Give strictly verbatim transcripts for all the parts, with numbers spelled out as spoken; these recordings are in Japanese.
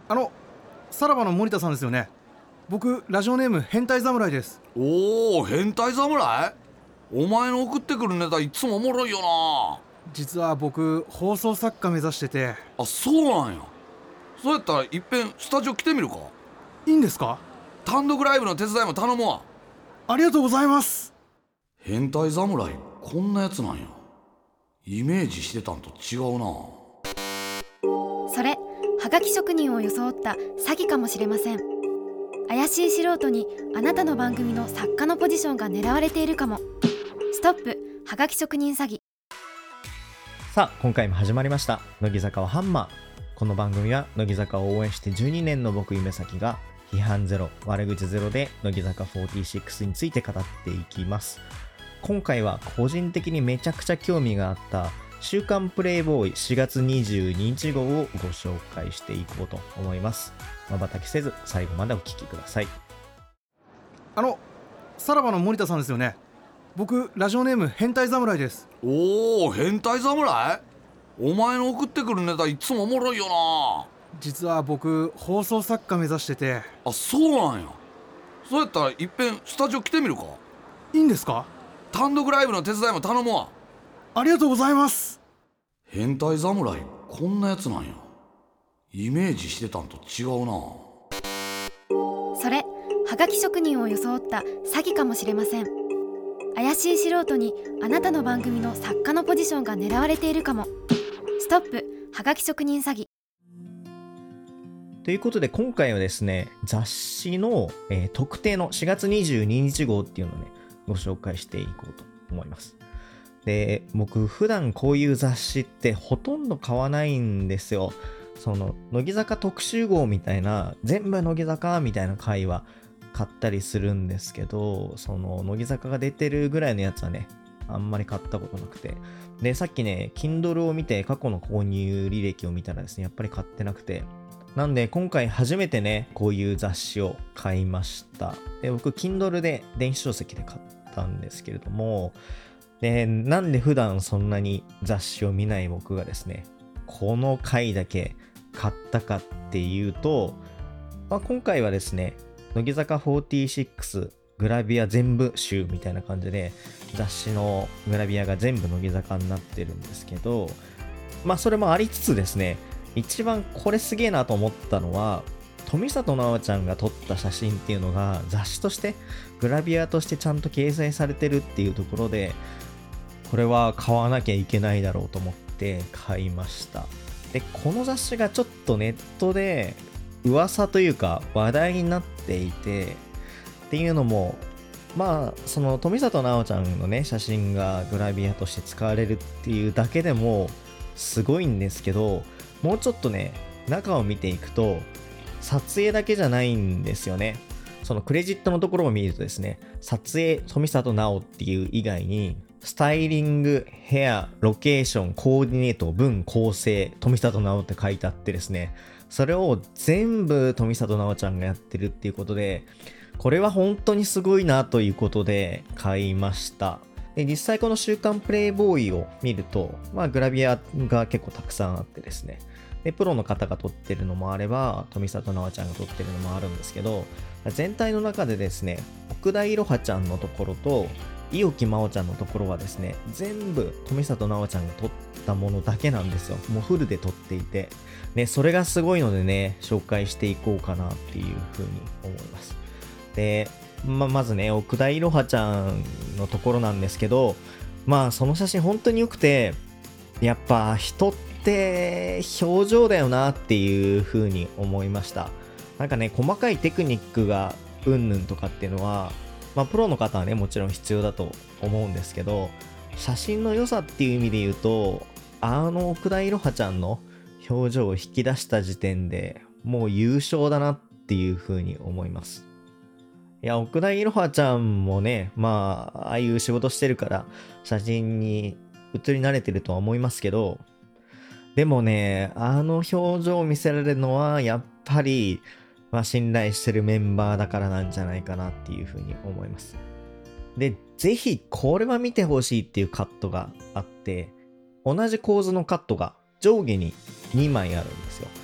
あの、さらばの森田さんですよね。僕、ラジオネーム変態侍です。 おお、変態侍。お前の送ってくるネタいつもおもろいよな。 実は僕、放送作家目指してて。 あ、そうなんや。そうやったらいっぺんスタジオ来てみるか。 いいんですか？ 単独ライブの手伝いも頼むわ。 ありがとうございます。 変態侍こんなやつなんや。イメージしてたんと違うな。 それ、はがき職人を装った詐欺かもしれません。怪しい素人にあなたの番組の作家のポジションが狙われているかも。ストップ、はがき職人詐欺。 さあ、今回も始まりました乃木坂はハンマー。この番組は乃木坂を応援してじゅうにねんの僕夢咲が批判ゼロ、悪口ゼロで乃木坂フォーティーシックスについて語っていきます。今回は個人的にめちゃくちゃ興味があった週刊プレイボーイしがつにじゅうににち号をご紹介していこうと思います。瞬きせず最後までお聞きください。 あの、さらばの森田さんですよね。僕、ラジオネーム変態侍です。 おお、変態侍。お前の送ってくるネタいつもおもろいよな。 実は僕、放送作家目指してて。 あ、そうなんや。そうやったらいっぺんスタジオ来てみるか。 いいんですか？ 単独ライブの手伝いも頼むわ。 ありがとうございます。 変態侍こんなやつなんや。イメージしてたんと違うな。 それ、はがき職人を装った詐欺かもしれません。怪しい素人にあなたの番組の作家のポジションが狙われているかも。ストップ、はがき職人詐欺。 ということで今回はですね、雑誌の、えー特定のしがつにじゅうににち号っていうのをね、ご紹介していこうと思います。で、僕普段こういう雑誌ってほとんど買わないんですよ。その乃木坂特集号みたいな、全部乃木坂みたいな回は買ったりするんですけど、その乃木坂が出てるぐらいのやつはね、あんまり買ったことなくて。で、さっきね、Kindle を見て過去の購入履歴を見たらですね、やっぱり買ってなくて。なんで今回初めてね、こういう雑誌を買いました。で、僕 Kindle で電子書籍で買ったんですけれども、で、なんで普段そんなに雑誌を見ない僕がですね、この回だけ買ったかっていうと、まあ、今回はですね、乃木坂フォーティーシックスグラビア全部集みたいな感じで、雑誌のグラビアが全部乃木坂になってるんですけど、まあそれもありつつですね、一番これすげえなと思ったのは、富里奈央ちゃんが撮った写真っていうのが雑誌としてグラビアとしてちゃんと掲載されてるっていうところで、これは買わなきゃいけないだろうと思って買いました。で、この雑誌がちょっとネットで噂というか話題になっていて、っていうのも、まあその富里奈央ちゃんのね写真がグラビアとして使われるっていうだけでもすごいんですけど、もうちょっとね中を見ていくと撮影だけじゃないんですよね。そのクレジットのところを見るとですね、撮影富里奈央っていう以外にスタイリング、ヘア、ロケーション、コーディネート、文、構成、富里奈央って書いてあってですね、それを全部富里奈央ちゃんがやってるっていうことで、これは本当にすごいなということで買いました。で、実際この週刊プレイボーイを見ると、まあグラビアが結構たくさんあってですね、で、プロの方が撮ってるのもあれば、富里奈央ちゃんが撮ってるのもあるんですけど、全体の中でですね、奥田いろはちゃんのところと、伊予木真央ちゃんのところはですね、全部富里奈央ちゃんが撮ったものだけなんですよ。もうフルで撮っていて。ね、それがすごいのでね、紹介していこうかなっていうふうに思います。で、ま、まずね、奥田いろはちゃんのところなんですけど、まあその写真本当に良くて、やっぱ人って表情だよなっていうふうに思いました。なんかね、細かいテクニックがうんぬんとかっていうのは、まあプロの方はねもちろん必要だと思うんですけど、写真の良さっていう意味で言うと、あの奥田いろはちゃんの表情を引き出した時点でもう優勝だなっていう風に思います。いや、奥田いろはちゃんもね、まあああいう仕事してるから写真に写り慣れてるとは思いますけど、でもね、あの表情を見せられるのはやっぱりまあ、信頼してるメンバーだからなんじゃないかなっていうふうに思います。で、ぜひこれは見てほしいっていうカットがあって、同じ構図のカットが上下ににまいあるんですよ。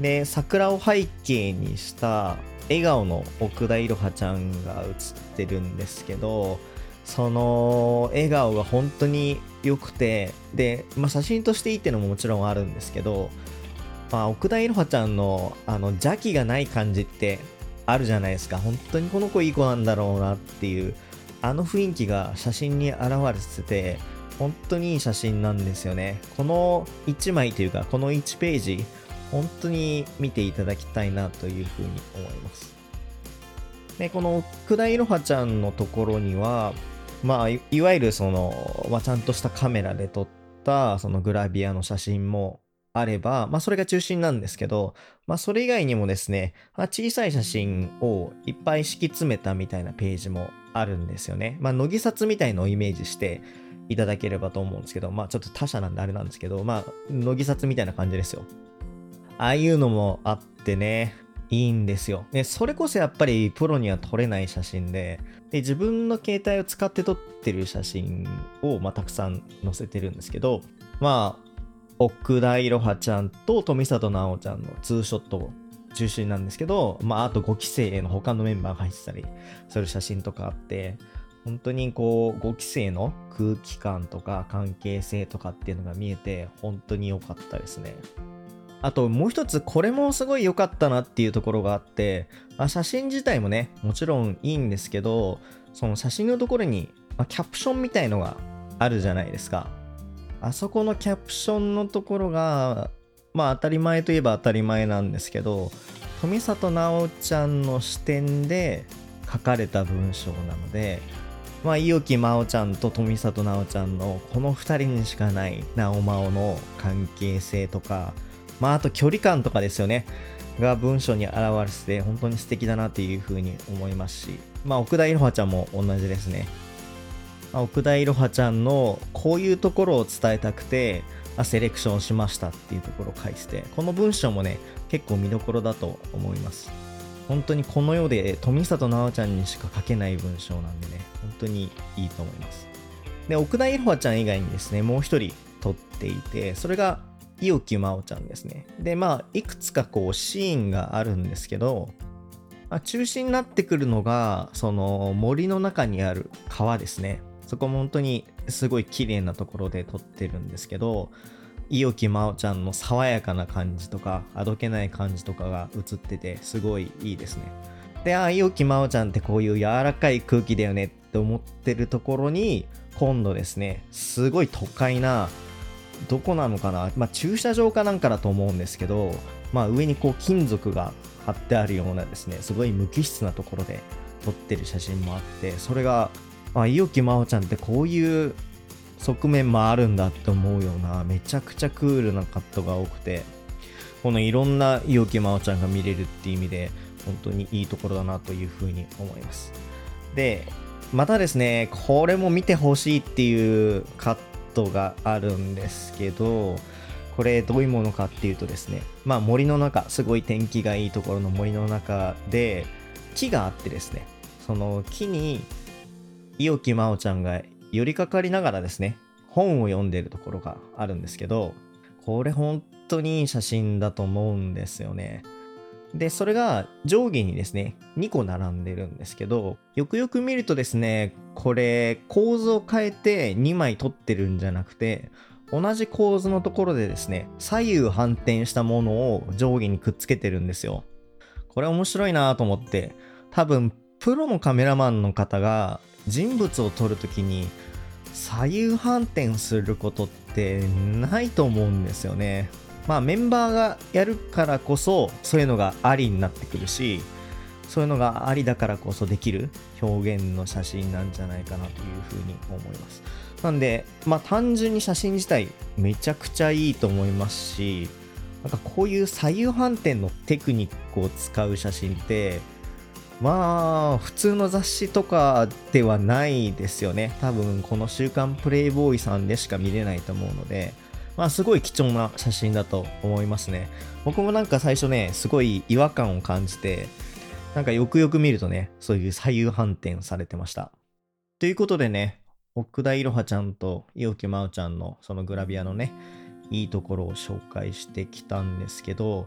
で、桜を背景にした笑顔の奥田いろはちゃんが写ってるんですけど、その笑顔が本当に良くて、で、まあ、写真としていいっていうのももちろんあるんですけど、まあ、奥田いろはちゃんのあの邪気がない感じってあるじゃないですか。本当にこの子いい子なんだろうなっていう、あの雰囲気が写真に現れてて、本当にいい写真なんですよね。このいちまいというか、このいちページ、本当に見ていただきたいなというふうに思います。で、この奥田いろはちゃんのところには、まあ、い, いわゆるその、まあ、ちゃんとしたカメラで撮ったそのグラビアの写真もあれば、まあ、それが中心なんですけど、まあ、それ以外にもですね、まあ、小さい写真をいっぱい敷き詰めたみたいなページもあるんですよね。まあ、乃木札みたいのをイメージしていただければと思うんですけど、まあ、ちょっと他社なんであれなんですけど、まあ、乃木札みたいな感じですよ。ああいうのもあってね、いいんですよ。で、それこそやっぱりプロには撮れない写真で、で、自分の携帯を使って撮ってる写真を、まあ、たくさん載せてるんですけど、まあ、奥田いろはちゃんと富里奈央ちゃんのツーショット中心なんですけど、まあ、あとごきせいの他のメンバーが入ってたりする写真とかあって、本当にこう、ごきせいの空気感とか関係性とかっていうのが見えて、本当に良かったですね。あともう一つ、これもすごい良かったなっていうところがあって、まあ、写真自体もね、もちろんいいんですけど、その写真のところに、まあ、キャプションみたいのがあるじゃないですか。あそこのキャプションのところが、まあ当たり前といえば当たり前なんですけど、富里奈央ちゃんの視点で書かれた文章なので、まあ、伊予木真央ちゃんと富里奈央ちゃんのこのふたりにしかない直真央の関係性とか、まああと距離感とかですよねが文章に表れてて本当に素敵だなっていうふうに思いますし、まあ奥田いろはちゃんも同じですね。まあ、奥田いろはちゃんのこういうところを伝えたくてあセレクションしましたっていうところを書いてて、この文章もね結構見どころだと思います。本当にこの世で富里奈央ちゃんにしか書けない文章なんでね、本当にいいと思います。で、奥田いろはちゃん以外にですね、もう一人撮っていて、それが伊予木真央ちゃんですね。で、まあ、いくつかこうシーンがあるんですけど、まあ、中心になってくるのが、その森の中にある川ですね。そこも本当にすごい綺麗なところで撮ってるんですけど、伊予木真央ちゃんの爽やかな感じとか、あどけない感じとかが映ってて、すごいいいですね。で、あ、伊予木真央ちゃんってこういう柔らかい空気だよねって思ってるところに、今度ですね、すごい都会な、どこなのかな、まあ、駐車場かなんかだと思うんですけど、まあ、上にこう金属が貼ってあるようなですね、すごい無機質なところで撮ってる写真もあって、それが、あ、伊予木真央ちゃんってこういう側面もあるんだって思うような、めちゃくちゃクールなカットが多くて、このいろんな伊予木真央ちゃんが見れるっていう意味で、本当にいいところだなというふうに思います。で、またですね、これも見てほしいっていうカットがあるんですけど、これどういうものかっていうとですね、まあ森の中、すごい天気がいいところの森の中で木があってですね、その木に伊予木真央ちゃんが寄りかかりながらですね、本を読んでいるところがあるんですけど、これ本当にいい写真だと思うんですよね。で、それが上下にですね、にこ並んでるんですけど、よくよく見るとですね、これ構図を変えてにまい撮ってるんじゃなくて、同じ構図のところでですね、左右反転したものを上下にくっつけてるんですよ。これ面白いなと思って、多分プロのカメラマンの方が人物を撮るときに左右反転することってないと思うんですよね。まあメンバーがやるからこそそういうのがありになってくるし、そういうのがありだからこそできる表現の写真なんじゃないかなというふうに思います。なんでまあ単純に写真自体めちゃくちゃいいと思いますし、なんかこういう左右反転のテクニックを使う写真ってまあ普通の雑誌とかではないですよね。多分この週刊プレイボーイさんでしか見れないと思うので、まあすごい貴重な写真だと思いますね。僕もなんか最初ね、すごい違和感を感じて、なんかよくよく見るとね、そういう左右反転されてました。ということでね、奥田いろはちゃんと伊予木真央ちゃんのそのグラビアのね、いいところを紹介してきたんですけど、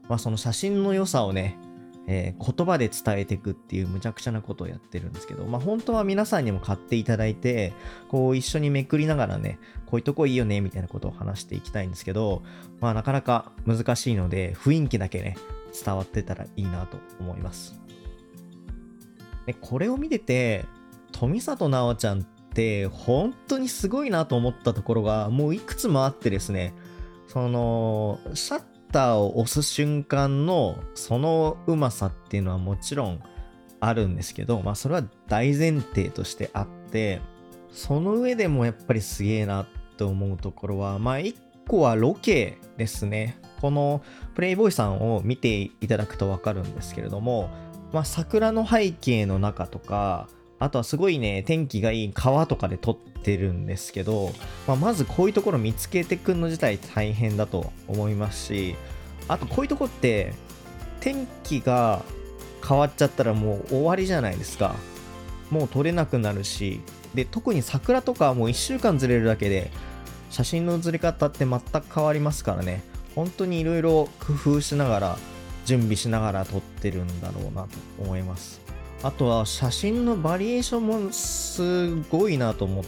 まあ、その写真の良さをね、えー言葉で伝えていくっていうむちゃくちゃなことをやってるんですけど、まあ、本当は皆さんにも買っていただいて、こう一緒にめくりながらね、こういうとこいいよねみたいなことを話していきたいんですけど、まあ、なかなか難しいので、雰囲気だけね、伝わってたらいいなと思います。で、これを見てて、富里奈央ちゃんって本当にすごいなと思ったところがもういくつもあってですね、そのシャッターを押す瞬間のそのうまさっていうのはもちろんあるんですけど、まあそれは大前提としてあって、その上でもやっぱりすげえなと思うところは、まあ一個はロケですね。このプレイボーイさんを見ていただくとわかるんですけれども、まあ桜の背景の中とか、あとはすごいね、天気がいい川とかで撮ってるんですけど、まあ、まずこういうところ見つけてくんの自体大変だと思いますし、あとこういうとこって天気が変わっちゃったらもう終わりじゃないですか。もう撮れなくなるし、で特に桜とかはもういっしゅうかんずれるだけで写真の写り方って全く変わりますからね。本当にいろいろ工夫しながら準備しながら撮ってるんだろうなと思います。あとは写真のバリエーションもすごいなと思って、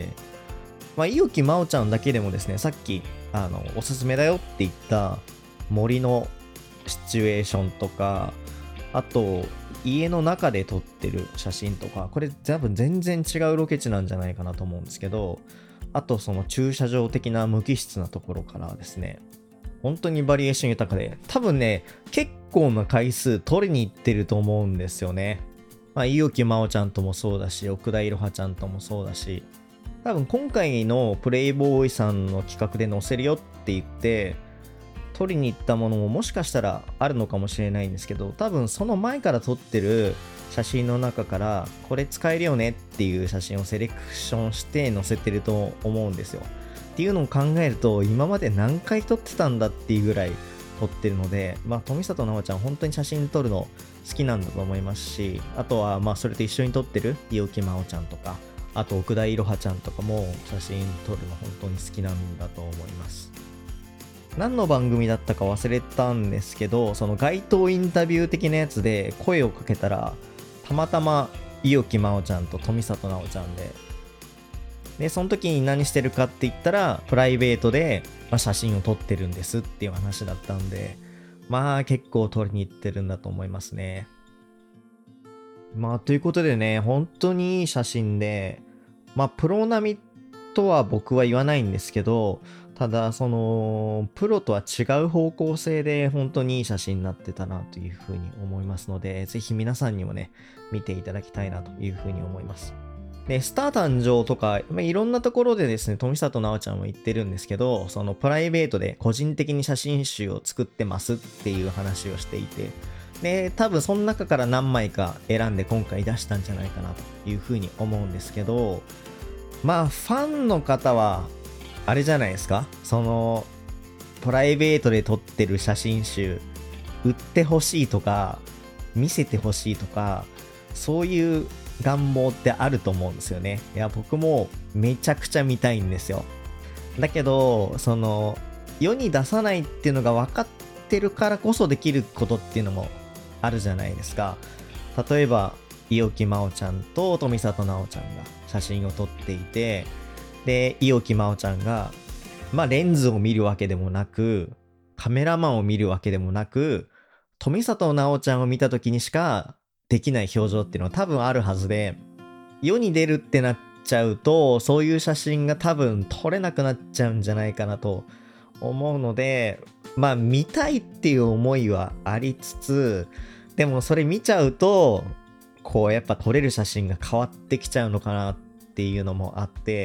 まあ、伊沖真央ちゃんだけでもですね、さっきあのおすすめだよって言った森のシチュエーションとか、あと家の中で撮ってる写真とか、これ多分全然違うロケ地なんじゃないかなと思うんですけど、あとその駐車場的な無機質なところからですね、本当にバリエーション豊かで、多分ね結構な回数撮りに行ってると思うんですよね。まあ、伊沖真央ちゃんともそうだし、奥田いろはちゃんともそうだし、多分今回のプレイボーイさんの企画で載せるよって言って撮りに行ったものももしかしたらあるのかもしれないんですけど、多分その前から撮ってる写真の中からこれ使えるよねっていう写真をセレクションして載せてると思うんですよ。っていうのを考えると、今まで何回撮ってたんだっていうぐらい撮ってるので、まあ、富里奈央ちゃん本当に写真撮るの好きなんだと思いますし、あとはまあそれと一緒に撮ってる伊沖真央ちゃんとか、あと奥田いろはちゃんとかも写真撮るの本当に好きなんだと思います。何の番組だったか忘れたんですけど、その街頭インタビュー的なやつで声をかけたら、たまたま伊沖真央ちゃんと富里奈央ちゃんで、でその時に何してるかって言ったら、プライベートでまあ写真を撮ってるんですっていう話だったんで、まあ結構撮りに行ってるんだと思いますね。まあということでね、本当にいい写真で、まあプロ並みとは僕は言わないんですけど、ただそのプロとは違う方向性で本当にいい写真になってたなというふうに思いますので、ぜひ皆さんにもね見ていただきたいなというふうに思います。でスター誕生とか、まあ、いろんなところでですね、富里奈央ちゃんも言ってるんですけど、そのプライベートで個人的に写真集を作ってますっていう話をしていて、で多分その中から何枚か選んで今回出したんじゃないかなというふうに思うんですけど、まあファンの方はあれじゃないですか、そのプライベートで撮ってる写真集売ってほしいとか見せてほしいとか、そういう願望ってあると思うんですよね。いや僕もめちゃくちゃ見たいんですよ。だけどその世に出さないっていうのが分かってるからこそできることっていうのもあるじゃないですか。例えば伊沖真央ちゃんと富里奈央ちゃんが写真を撮っていて、で伊沖真央ちゃんがまあレンズを見るわけでもなく、カメラマンを見るわけでもなく、富里奈央ちゃんを見た時にしかできない表情っていうのは多分あるはずで、世に出るってなっちゃうとそういう写真が多分撮れなくなっちゃうんじゃないかなと思うので、まあ見たいっていう思いはありつつ、でもそれ見ちゃうとこうやっぱ撮れる写真が変わってきちゃうのかなっていうのもあって、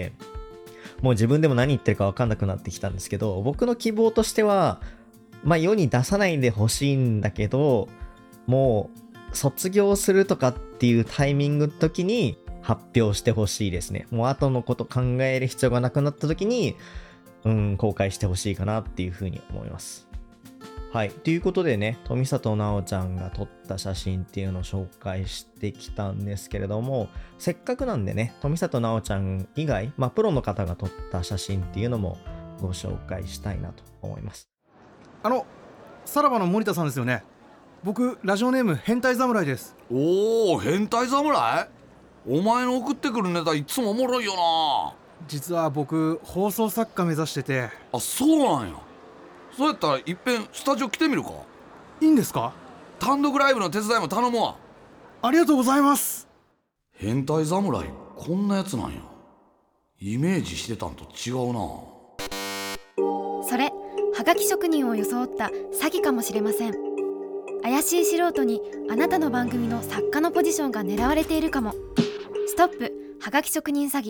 もう自分でも何言ってるか分かんなくなってきたんですけど、僕の希望としてはまあ世に出さないでほしいんだけど、もう卒業するとかっていうタイミングの時に発表してほしいですね。もう後のこと考える必要がなくなった時に、うん、公開してほしいかなっていうふうに思います。はい。ということでね、富里奈央ちゃんが撮った写真っていうのを紹介してきたんですけれども、せっかくなんでね、富里奈央ちゃん以外、まあプロの方が撮った写真っていうのもご紹介したいなと思います。 あのさらばの森田さんですよね。僕ラジオネーム変態侍です。 おお、変態侍。お前の送ってくるネタいつもおもろいよな。 実は僕放送作家目指してて。 あ、そうなんや。そうやったらいっぺんスタジオ来てみるか。 いいんですか？ 単独ライブの手伝いも頼むわ。 ありがとうございます。 変態侍こんなやつなんや。イメージしてたんと違うな。 それはがき職人を装った詐欺かもしれません。怪しい素人にあなたの番組の作家のポジションが狙われているかも。ストップはがき職人詐欺。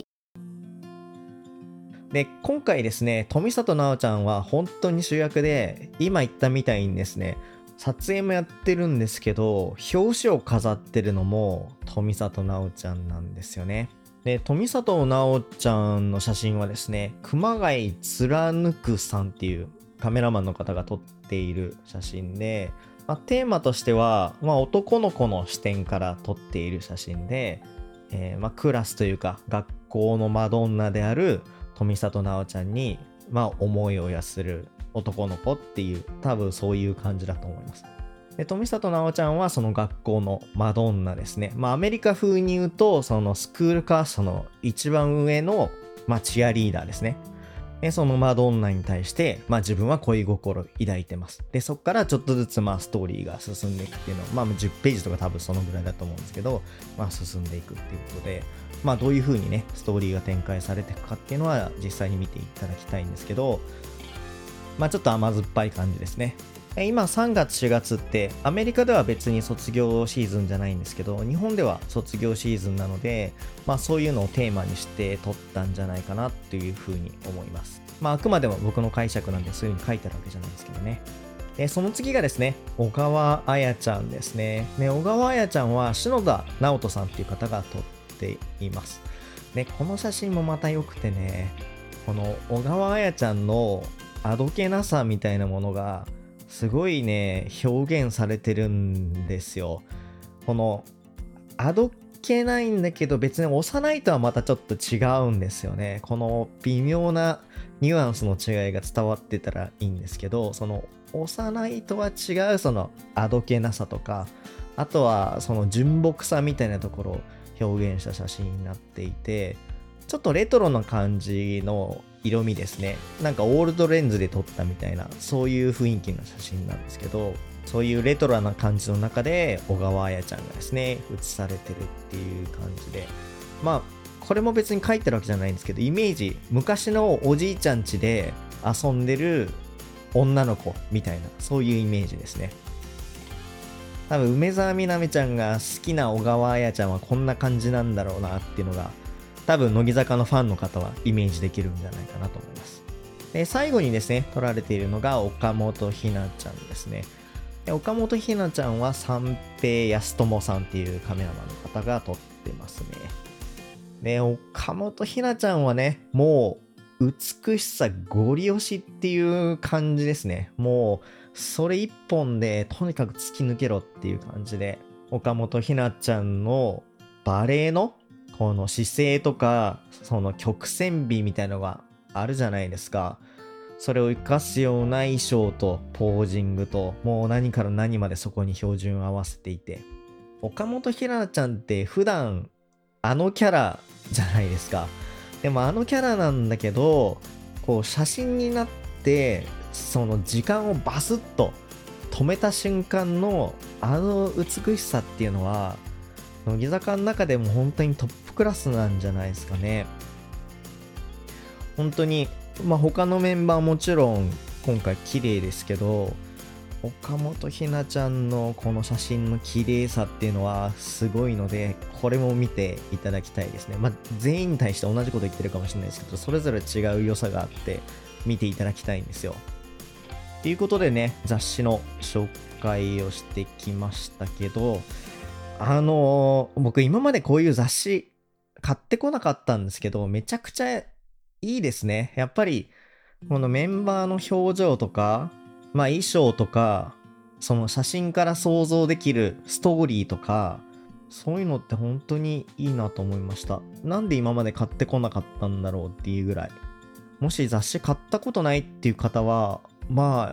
で、今回ですね、富里奈央ちゃんは本当に主役で、今言ったみたいにですね、撮影もやってるんですけど、表紙を飾ってるのも富里奈央ちゃんなんですよね。で、富里奈央ちゃんの写真はですね、熊谷貫くさんっていうカメラマンの方が撮っている写真で、まあ、テーマとしては、まあ、男の子の視点から撮っている写真で、えーまあ、クラスというか学校のマドンナである富里奈央ちゃんに、まあ、思いを寄せる男の子っていう、多分そういう感じだと思います。で、富里奈央ちゃんはその学校のマドンナですね。まあ、アメリカ風に言うと、そのスクールカーストの一番上の、まあ、チアリーダーですね。で、そのマドンナに対して、まあ、自分は恋心を抱いてます。で、そこからちょっとずつ、まあ、ストーリーが進んでいくっていうのを、まあ、じゅっページとか多分そのぐらいだと思うんですけど、まあ、進んでいくっていうことで、まあ、どういう風にね、ストーリーが展開されていくかっていうのは、実際に見ていただきたいんですけど、まあ、ちょっと甘酸っぱい感じですね。今さんがつしがつってアメリカでは別に卒業シーズンじゃないんですけど、日本では卒業シーズンなので、まあそういうのをテーマにして撮ったんじゃないかなっていうふうに思います。まああくまでも僕の解釈なんでそういうふうに書いてあるわけじゃないですけどね。で、その次がですね、小川彩ちゃんですね。ね、小川彩ちゃんは篠田直人さんっていう方が撮っています。で、この写真もまた良くてね、この小川彩ちゃんのあどけなさみたいなものがすごいね、表現されてるんですよ。この、あどけないんだけど別に幼いとはまたちょっと違うんですよね。この微妙なニュアンスの違いが伝わってたらいいんですけど、その幼いとは違うそのあどけなさとか、あとはその純朴さみたいなところを表現した写真になっていて、ちょっとレトロな感じの色味ですね。なんかオールドレンズで撮ったみたいな、そういう雰囲気の写真なんですけど、そういうレトロな感じの中で小川彩ちゃんがですね、写されてるっていう感じで、まあこれも別に書いてるわけじゃないんですけど、イメージ、昔のおじいちゃん家で遊んでる女の子みたいな、そういうイメージですね。多分梅澤美波ちゃんが好きな小川彩ちゃんはこんな感じなんだろうなっていうのが、多分乃木坂のファンの方はイメージできるんじゃないかなと思います。で、最後にですね、撮られているのが岡本ひなちゃんですね。で、岡本ひなちゃんは三平康友さんっていうカメラマンの方が撮ってますね。で、岡本ひなちゃんはね、もう美しさゴリ押しっていう感じですね。もうそれ一本でとにかく突き抜けろっていう感じで、岡本ひなちゃんのバレエのこの姿勢とか、その曲線美みたいなのがあるじゃないですか。それを活かすような衣装とポージングと、もう何から何までそこに標準を合わせていて、岡本ひなちゃんって普段あのキャラじゃないですか。でもあのキャラなんだけど、こう写真になってその時間をバスッと止めた瞬間のあの美しさっていうのは、乃木坂の中でも本当にトップクラスなんじゃないですかね。本当に、まあ他のメンバーもちろん今回綺麗ですけど、岡本ひなちゃんのこの写真の綺麗さっていうのはすごいので、これも見ていただきたいですね。まあ全員に対して同じこと言ってるかもしれないですけど、それぞれ違う良さがあって見ていただきたいんですよ。ということでね、雑誌の紹介をしてきましたけど、あのー、僕今までこういう雑誌買ってこなかったんですけど、めちゃくちゃいいですね。やっぱりこのメンバーの表情とか、まあ衣装とか、その写真から想像できるストーリーとか、そういうのって本当にいいなと思いました。なんで今まで買ってこなかったんだろうっていうぐらい。もし雑誌買ったことないっていう方は、まあ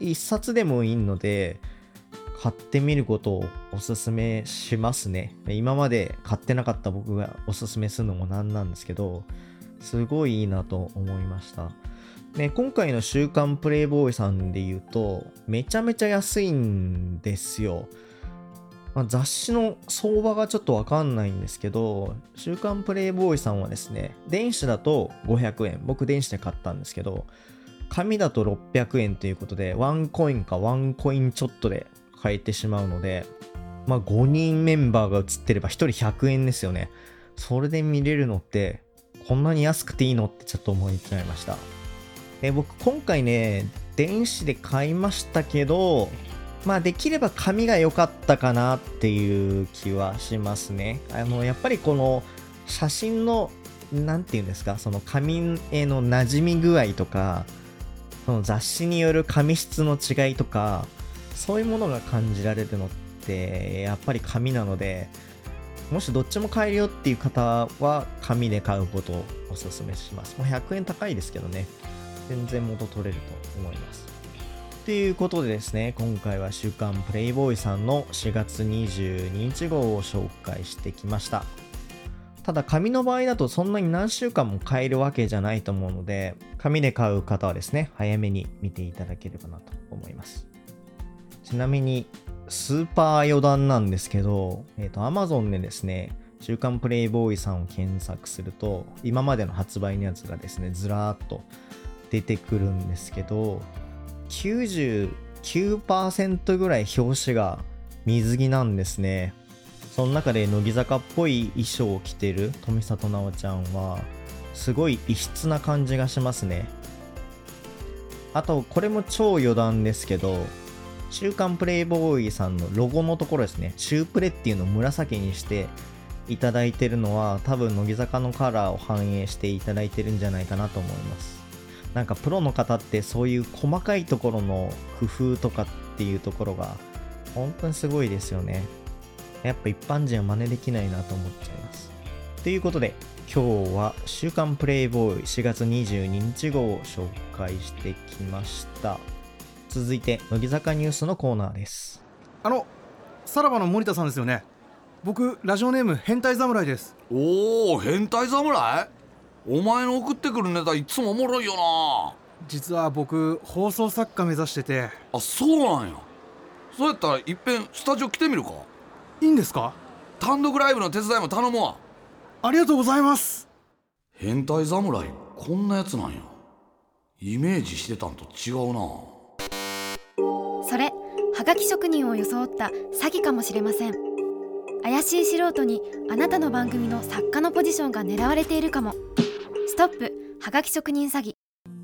一冊でもいいので買ってみることをおすすめしますね。今まで買ってなかった僕がおすすめするのもなんなんですけど、すごいいいなと思いました。で、今回の週刊プレイボーイさんで言うとめちゃめちゃ安いんですよ。まあ、雑誌の相場がちょっとわかんないんですけど、週刊プレイボーイさんはですね、電子だとごひゃくえん、僕電子で買ったんですけど、紙だとろっぴゃくえんということで、ワンコインかワンコインちょっとで買えてしまうので、まあごにんメンバーが写ってればひとりひゃくえんですよね。それで見れるのってこんなに安くていいのってちょっと思いちゃいました。で、僕今回ね、電子で買いましたけど、まあできれば紙が良かったかなっていう気はしますね。あのやっぱりこの写真のなんていうんですか、その紙への馴染み具合とか、その雑誌による紙質の違いとか、そういうものが感じられるのってやっぱり紙なので、もしどっちも買えるよっていう方は紙で買うことをおすすめします。もうひゃくえん高いですけどね、全然元取れると思います。ということでですね、今回は週刊プレイボーイさんのしがつにじゅうににち号を紹介してきました。ただ紙の場合だとそんなに何週間も買えるわけじゃないと思うので、紙で買う方はですね、早めに見ていただければなと思います。ちなみにスーパー余談なんですけど、えっと Amazon でですね、週刊プレイボーイさんを検索すると、今までの発売のやつがですね、ずらーっと出てくるんですけど、きゅうじゅうきゅうパーセント ぐらい表紙が水着なんですね。その中で乃木坂っぽい衣装を着てる富里奈央ちゃんはすごい異質な感じがしますね。あとこれも超余談ですけど、週刊プレイボーイさんのロゴのところですね、週プレっていうのを紫にしていただいてるのは多分乃木坂のカラーを反映していただいてるんじゃないかなと思います。なんかプロの方ってそういう細かいところの工夫とかっていうところが本当にすごいですよね。やっぱ一般人は真似できないなと思っちゃいます。ということで今日は週刊プレイボーイしがつにじゅうににち号を紹介してきました。続いて乃木坂ニュースのコーナーです。 あのさらばの森田さんですよね。僕ラジオネーム変態侍です。 おお、変態侍？お前の送ってくるネタいつもおもろいよな。 実は僕放送作家目指してて。 あ、そうなんや。そうやったらいっぺんスタジオ来てみるか。 いいんですか？ 単独ライブの手伝いも頼むわ。 ありがとうございます。 変態侍こんなやつなんや。イメージしてたんと違うな。 それはがき職人を装った詐欺かもしれません。怪しい素人にあなたの番組の作家のポジションが狙われているかも。ストップはがき職人詐欺。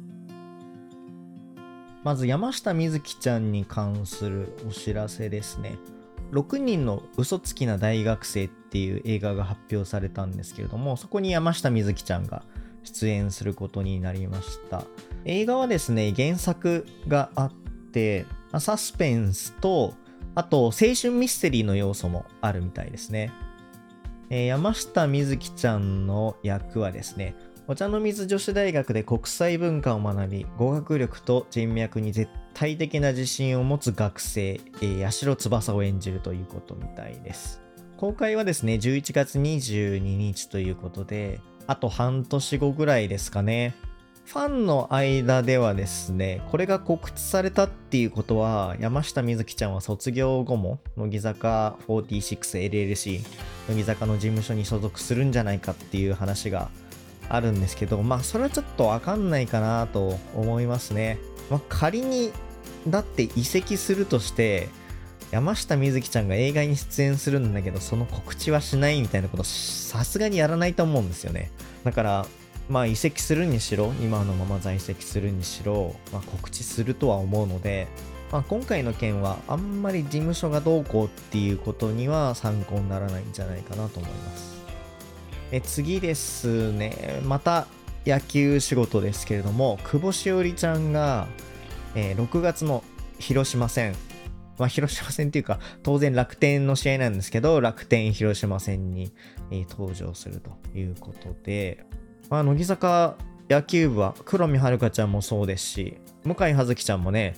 まず山下美月ちゃんに関するお知らせですね。ろくにんの嘘つきな大学生っていう映画が発表されたんですけれども、そこに山下美月ちゃんが出演することになりました。映画はですね、原作があってサスペンスとあと青春ミステリーの要素もあるみたいですね。えー、山下美月ちゃんの役はですね、お茶の水女子大学で国際文化を学び、語学力と人脈に絶対的な自信を持つ学生、えー、八代翼を演じるということみたいです。公開はですね、じゅういちがつにじゅうににちということで、あと半年後ぐらいですかね。ファンの間ではですね、これが告知されたっていうことは、山下美月ちゃんは卒業後も乃木坂フォーティーシックスエルエルシー 乃木坂の事務所に所属するんじゃないかっていう話があるんですけど、まあそれはちょっとわかんないかなと思いますね。まあ、仮にだって移籍するとして山下美月ちゃんが映画に出演するんだけどその告知はしないみたいなことさすがにやらないと思うんですよね。だからまあ移籍するにしろ今のまま在籍するにしろ、まあ、告知するとは思うので、まあ、今回の件はあんまり事務所がどうこうっていうことには参考にならないんじゃないかなと思います。え次ですね、また野球仕事ですけれども、久保しおりちゃんが、えー、ろくがつの広島戦、まあ、広島戦っていうか当然楽天の試合なんですけど、楽天広島戦に、えー、登場するということで、まあ、乃木坂野球部は黒見遥ちゃんもそうですし、向井葉月ちゃんもね、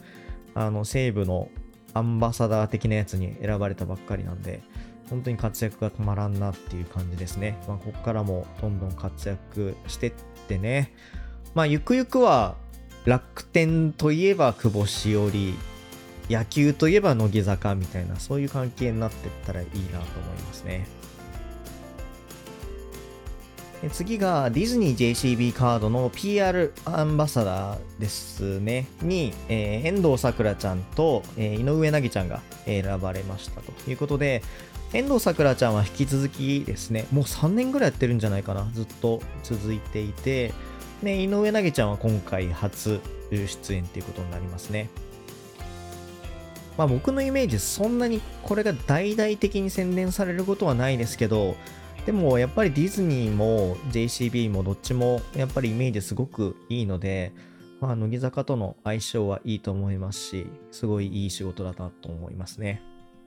あの西武のアンバサダー的なやつに選ばれたばっかりなんで、本当に活躍が止まらんなっていう感じですね。まあ、ここからもどんどん活躍してってね、まあゆくゆくは楽天といえば久保しおり、野球といえば乃木坂みたいな、そういう関係になってったらいいなと思いますね。で次がディズニー ジェイシービー カードの ピーアール アンバサダーですねに、えー、遠藤さくらちゃんと、えー、井上凪ちゃんが選ばれましたということで、遠藤さくらちゃんは引き続きですね、もうさんねんぐらいやってるんじゃないかな、ずっと続いていて、で井上凪ちゃんは今回初出演ということになりますね。まあ僕のイメージ、そんなにこれが大々的に宣伝されることはないですけど、でもやっぱりディズニーも ジェイシービー もどっちもやっぱりイメージすごくいいので、まあ、乃木坂との相性はいいと思いますし、すごいいい仕事だなと思いますね。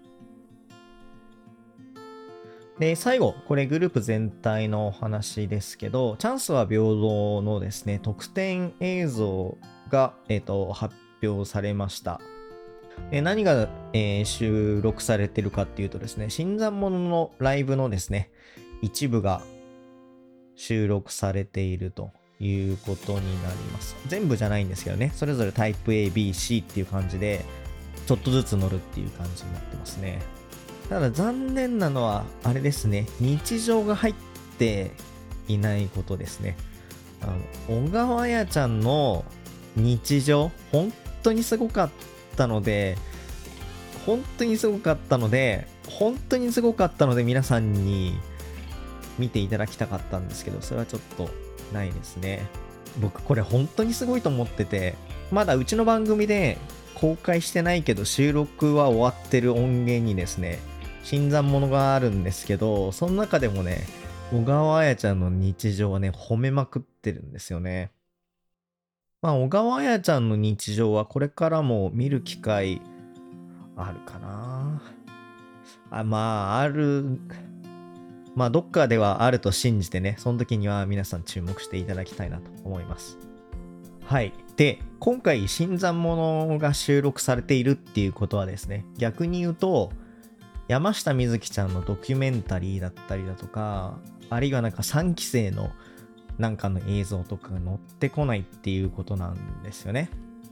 で、最後、これグループ全体のお話ですけど、チャンスは平等のですね、特典映像が、えーと、発表されました。で何が、えー、収録されてるかっていうとですね、新参者のライブのですね、一部が収録されているということになります。全部じゃないんですけどね、それぞれタイプ A、B、C っていう感じで、ちょっとずつ乗るっていう感じになってますね。ただ残念なのは、あれですね、日常が入っていないことですね。あの、小川彩ちゃんの日常、本当にすごかったので、本当にすごかったので、本当にすごかったので、皆さんに見ていただきたかったんですけど、それはちょっとないですね。僕これ本当にすごいと思ってて、まだうちの番組で公開してないけど収録は終わってる音源にですね、新参者があるんですけど、その中でもね、小川彩ちゃんの日常はね、褒めまくってるんですよね。まあ小川彩ちゃんの日常はこれからも見る機会あるかなあ、まあある、まあどっかではあると信じてね、その時には皆さん注目していただきたいなと思います。はい。で、今回新参者が収録されているっていうことはですね、逆に言うと、山下美月ちゃんのドキュメンタリーだったりだとか、あるいはなんかさんき生のなんかの映像とかが載ってこないっていうことなんですよね。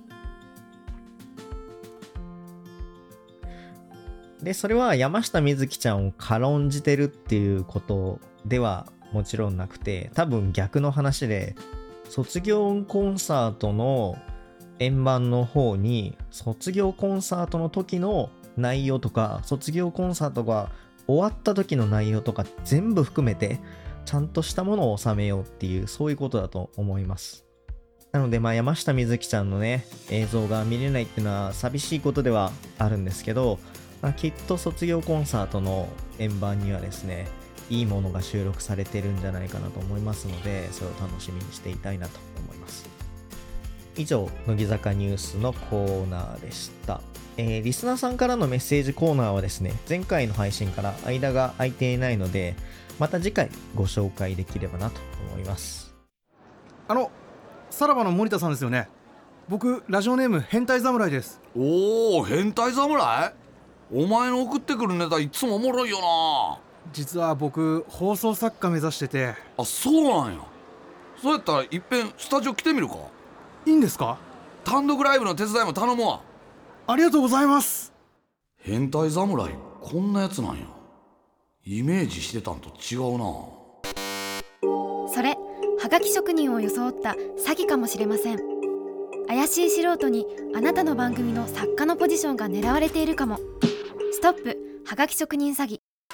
で、それは山下美月ちゃんを軽んじてるっていうことではもちろんなくて、多分逆の話で、卒業コンサートの円盤の方に、卒業コンサートの時の内容とか、卒業コンサートが終わった時の内容とか全部含めて、ちゃんとしたものを収めようっていう、そういうことだと思います。なので、まあ山下美月ちゃんのね、映像が見れないっていうのは寂しいことではあるんですけど、まあ、きっと卒業コンサートの円盤にはですね、いいものが収録されてるんじゃないかなと思いますので、それを楽しみにしていたいなと思います。以上、乃木坂ニュースのコーナーでした。えー、リスナーさんからのメッセージコーナーはですね、前回の配信から間が空いていないので、また次回ご紹介できればなと思います。 あの、さらばの森田さんですよね。僕、ラジオネーム変態侍です。 おお、変態侍？お前の送ってくるネタいつもおもろいよな。 実は僕、放送作家目指してて。 あ、そうなんや。そうやったらいっぺんスタジオ来てみるか。 いいんですか？ 単独ライブの手伝いも頼むわ。 ありがとうございます。 変態侍、こんなやつなんや。イメージしてたんと違うな。 それはがき職人を装った詐欺かもしれません。怪しい素人にあなたの番組の作家のポジションが狙われているかも。ストップはがき職人詐欺。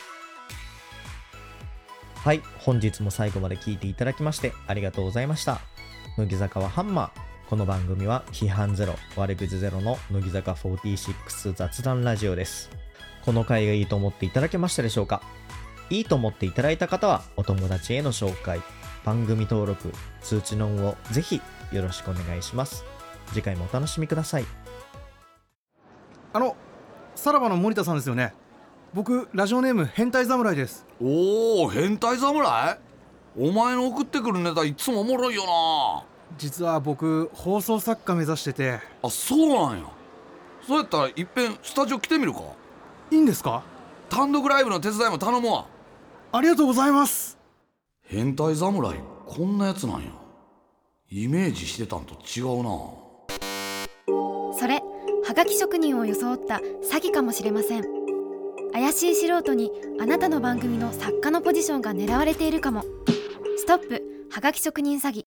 はい、本日も最後まで聞いていただきましてありがとうございました。乃木坂はハンマー。この番組は批判ゼロ、悪口ゼロの乃木坂フォーティーシックス雑談ラジオです。この回がいいと思っていただけましたでしょうか？いいと思っていただいた方はお友達への紹介、番組登録、通知のオンをぜひよろしくお願いします。次回もお楽しみください。 あの、さらばの森田さんですよね。僕、ラジオネーム変態侍です。 おお、変態侍？お前の送ってくるネタいつもおもろいよな。 実は僕、放送作家目指してて。 あ、そうなんや。 そうやったらいっぺんスタジオ来てみるか。 いいんですか？ 単独ライブの手伝いも頼むわ。 ありがとうございます。 変態侍こんなやつなんや。イメージしてたんと違うな。 それはがき職人を装った詐欺かもしれません。怪しい素人にあなたの番組の作家のポジションが狙われているかも。ストップはがき職人詐欺。